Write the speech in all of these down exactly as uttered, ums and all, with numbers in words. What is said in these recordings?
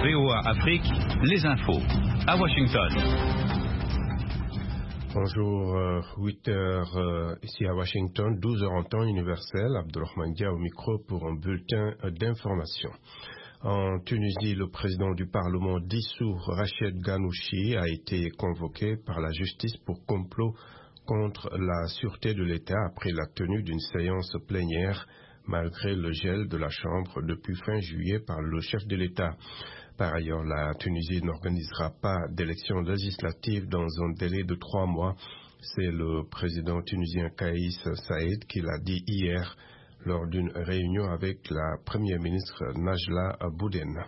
V O A Afrique, les infos. À Washington. Bonjour, euh, huit heures euh, ici à Washington, douze heures en temps universel. Abdelrahman Dia au micro pour un bulletin euh, d'information. En Tunisie, le président du Parlement dissous, Rached Ghannouchi, a été convoqué par la justice pour complot contre la sûreté de l'État après la tenue d'une séance plénière malgré le gel de la Chambre depuis fin juillet par le chef de l'État. Par ailleurs, la Tunisie n'organisera pas d'élections législatives dans un délai de trois mois. C'est le président tunisien Kais Saïed qui l'a dit hier lors d'une réunion avec la première ministre Najla Bouden.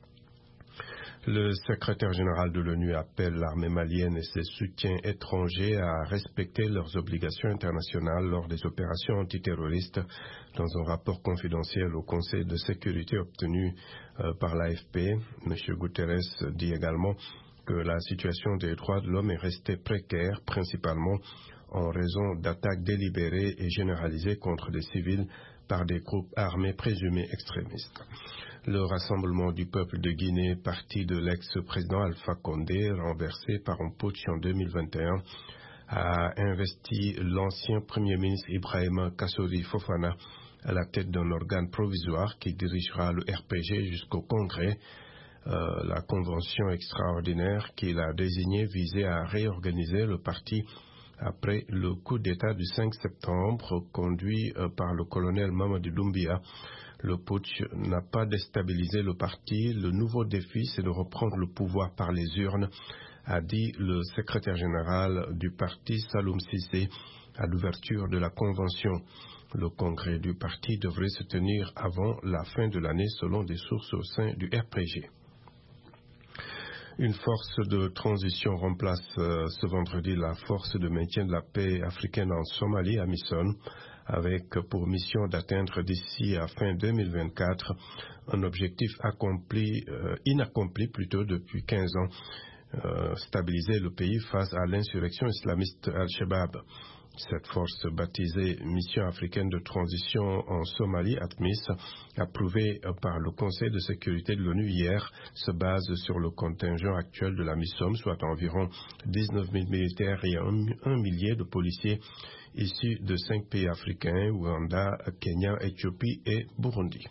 Le secrétaire général de l'ONU appelle l'armée malienne et ses soutiens étrangers à respecter leurs obligations internationales lors des opérations antiterroristes. Dans un rapport confidentiel au Conseil de sécurité obtenu euh, par l'A F P, M. Guterres dit également que la situation des droits de l'homme est restée précaire, principalement en raison d'attaques délibérées et généralisées contre des civils par des groupes armés présumés extrémistes. Le Rassemblement du peuple de Guinée, parti de l'ex-président Alpha Condé, renversé par un putsch en deux mille vingt et un, a investi l'ancien premier ministre Ibrahima Kassori Fofana à la tête d'un organe provisoire qui dirigera le R P G jusqu'au Congrès. Euh, la convention extraordinaire qu'il a désignée visait à réorganiser le parti après le coup d'État du cinq septembre conduit euh, par le colonel Mamadou Doumbia. Le putsch n'a pas déstabilisé le parti. Le nouveau défi, c'est de reprendre le pouvoir par les urnes, a dit le secrétaire général du parti Saloum Cissé à l'ouverture de la convention. Le congrès du parti devrait se tenir avant la fin de l'année selon des sources au sein du R P G. Une force de transition remplace euh, ce vendredi la force de maintien de la paix africaine en Somalie, AMISOM, avec pour mission d'atteindre d'ici à fin deux mille vingt-quatre un objectif accompli, euh, inaccompli plutôt depuis quinze ans, euh, stabiliser le pays face à l'insurrection islamiste Al-Shabaab. Cette force baptisée Mission africaine de transition en Somalie, ATMIS, approuvée par le Conseil de sécurité de l'ONU hier, se base sur le contingent actuel de la MISOM, soit environ dix-neuf mille militaires et un, un millier de policiers issus de cinq pays africains, Ouganda, Kenya, Éthiopie et Burundi.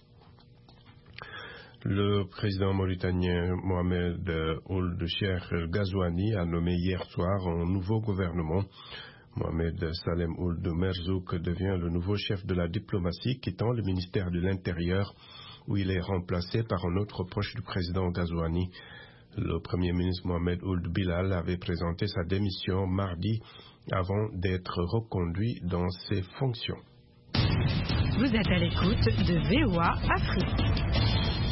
Le président mauritanien Mohamed Ould Cheikh Ghazouani a nommé hier soir un nouveau gouvernement. Mohamed Salem Ould Merzouk devient le nouveau chef de la diplomatie, quittant le ministère de l'Intérieur, où il est remplacé par un autre proche du président Ghazouani. Le premier ministre Mohamed Ould Bilal avait présenté sa démission mardi avant d'être reconduit dans ses fonctions. Vous êtes à l'écoute de V O A Afrique.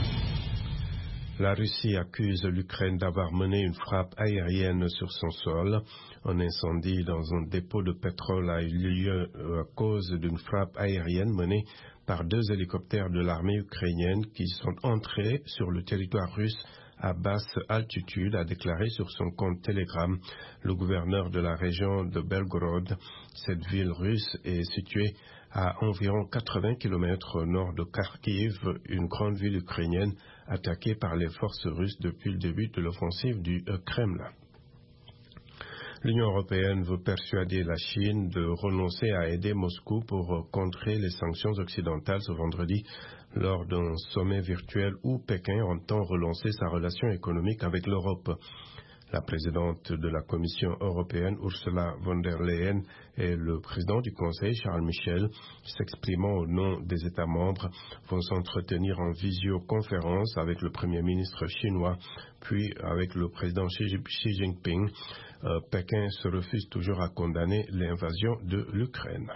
La Russie accuse l'Ukraine d'avoir mené une frappe aérienne sur son sol. Un incendie dans un dépôt de pétrole a eu lieu à cause d'une frappe aérienne menée par deux hélicoptères de l'armée ukrainienne qui sont entrés sur le territoire russe à basse altitude, a déclaré sur son compte Telegram le gouverneur de la région de Belgorod. Cette ville russe est située à environ quatre-vingts kilomètres au nord de Kharkiv, une grande ville ukrainienne attaquée par les forces russes depuis le début de l'offensive du Kremlin. L'Union européenne veut persuader la Chine de renoncer à aider Moscou pour contrer les sanctions occidentales ce vendredi lors d'un sommet virtuel où Pékin entend relancer sa relation économique avec l'Europe. La présidente de la Commission européenne, Ursula von der Leyen, et le président du Conseil, Charles Michel, s'exprimant au nom des États membres, vont s'entretenir en visioconférence avec le Premier ministre chinois, puis avec le président Xi Jinping. Euh, Pékin se refuse toujours à condamner l'invasion de l'Ukraine.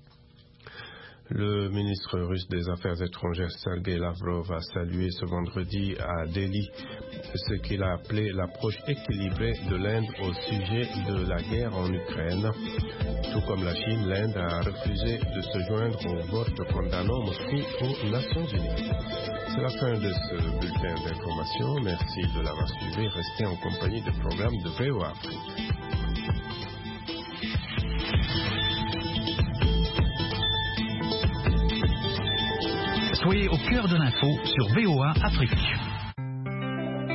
Le ministre russe des Affaires étrangères Sergei Lavrov a salué ce vendredi à Delhi ce qu'il a appelé l'approche équilibrée de l'Inde au sujet de la guerre en Ukraine. Tout comme la Chine, l'Inde a refusé de se joindre au vote condamnant Moscou aux Nations Unies. C'est la fin de ce bulletin d'information. Merci de l'avoir suivi. Restez en compagnie des programmes de V O A Afrique. Soyez au cœur de l'info sur V O A Afrique.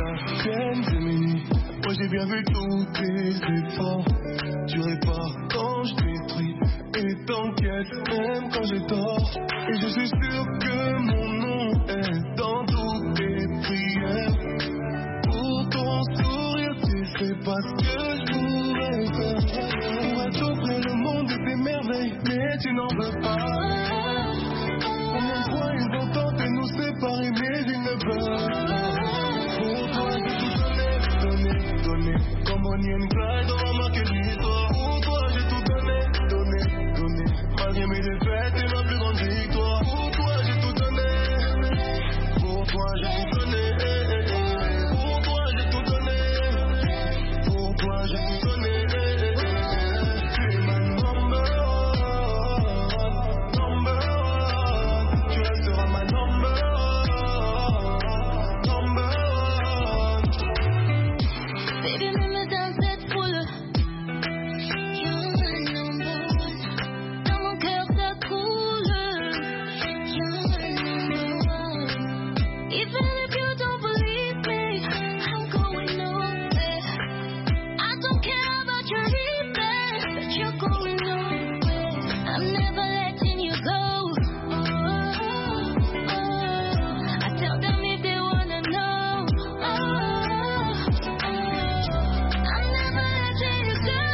Nations Gemini. Moi j'ai bien vu tous tes efforts. Tu répares quand je détruis et t'enquêtes même quand j'ai tort. Et je suis sûr que mon nom est dans toutes tes prières. Pour ton sourire tu sais pas ce que je pourrais faire. Pourrais t'offrir le monde et tes merveilles, mais tu n'en veux pas. Combien de fois ils vont tenter de nous séparer, mais ils ne veulent pas. Pour toi j'ai tout donné, donné, donné. Comme Bonnie and Clyde, on va marquer l'histoire. Pour toi j'ai tout donné, donné, donné. Malgré mes défaites et ma plus grande victoire. Pour toi j'ai tout donné. Pour toi j'ai tout donné. Pour toi j'ai tout donné. Pour toi j'ai tout donné. Tu es ma number one, number one. Tu resteras ma number one, number one. Baby, même dans cette foule, you're my number one. Dans mon cœur ça coule, you're my number one. Even if you don't believe me, I'm going nowhere. I don't care about your reason, but you're going nowhere. I'm never letting you go. Oh, oh, oh. I tell them if they wanna know. Oh, oh, oh. I'm never letting you go.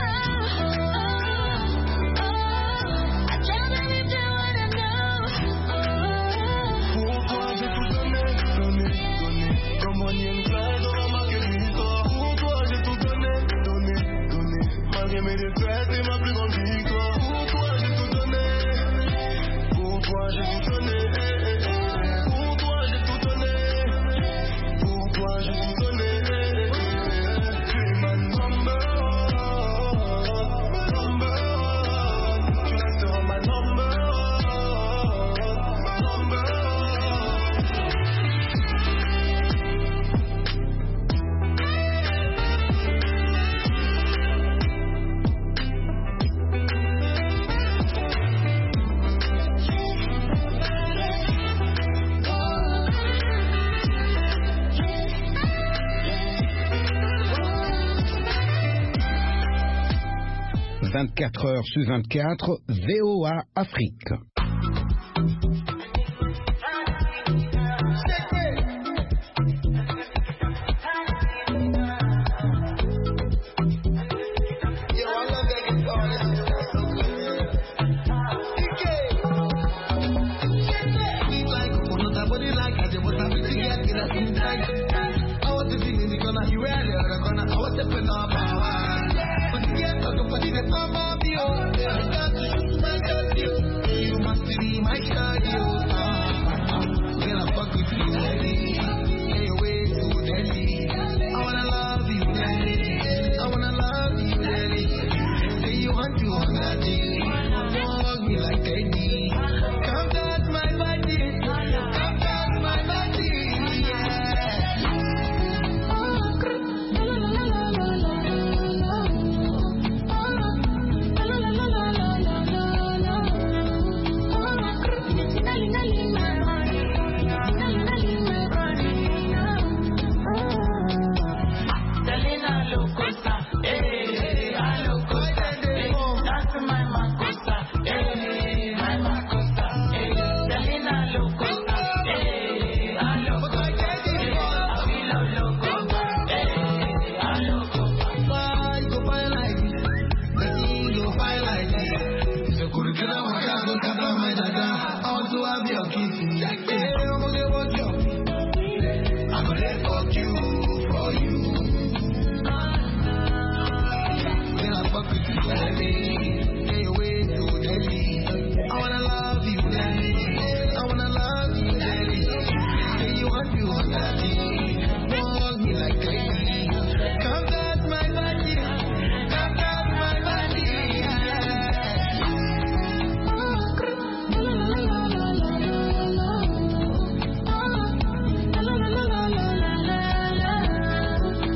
Oh, oh. I tell them if they wanna know. Oh, Pour toi j'ai tout donné, donné, donné. Comme Bonnie and Clyde, on va marquer l'histoire. Pour toi j'ai tout donné, donné, donné. Malgré mes défaites et ma plus grande victoire. Pour toi j'ai tout donné. Pour toi j'ai tout donné. Pour toi j'ai tout donné. Pour toi j'ai tout donné. Tu es ma number one, number one. Tu resteras ma number one, number one. vingt-quatre heures sur vingt-quatre, V O A Afrique.